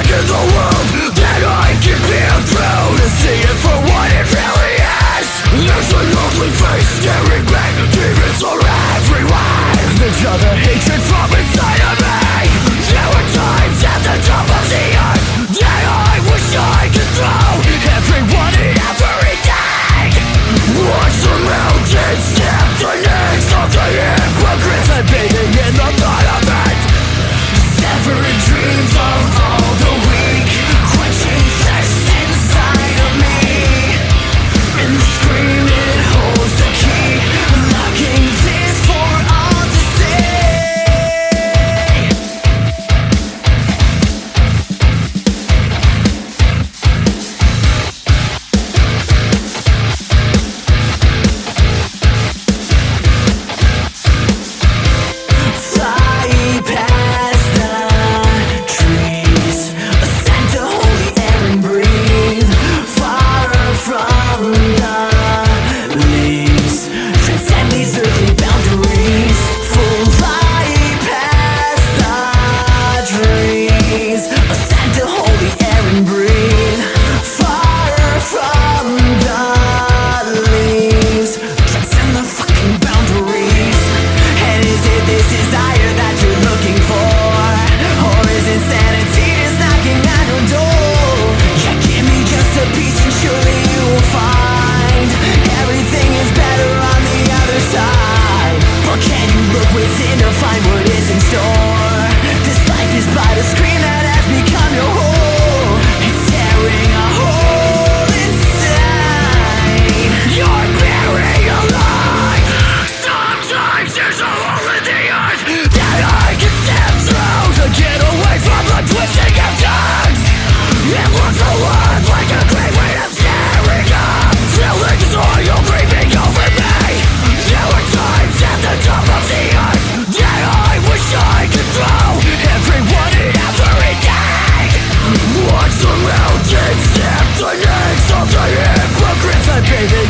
back in the world that I can feel through, to see it for what it really is. There's an ugly face staring back, demons are everywhere. There's other hatred from inside of me. There were times at the top of the earth that I wish I could throw everyone and everything. Watch the mountains snap the necks of the hypocrites. I'm bathing in the thought of it. Severing dreams of all the weak, quenching thirst inside of me. In the scream it holds the key, unlocking this for all to see. Fly past the trees, ascend to holy air and breathe. Far from the leaves, transcend these earthly boundaries. Fly past the trees, ascend to holy air and breathe. Far from the leaves, transcend the fucking boundaries. And is it this desire that you're looking for? Or is insanity just knocking at your door? Yeah, give me just a piece and surely you will find everything is better on the other side. Or can you look within to find what is in store? This life is but a scream that has become your whole. It's tearing a hole inside. You're buried alive. Sometimes there's a hole in the earth that I can step through to get away from the twisting of tongues. It looks alive like a great weight of staring up, feeling soil creeping over me. There were times at the top of the earth that I wish I could throw everyone and everything. Watch the mountains snap the necks of the hypocrites. I bathe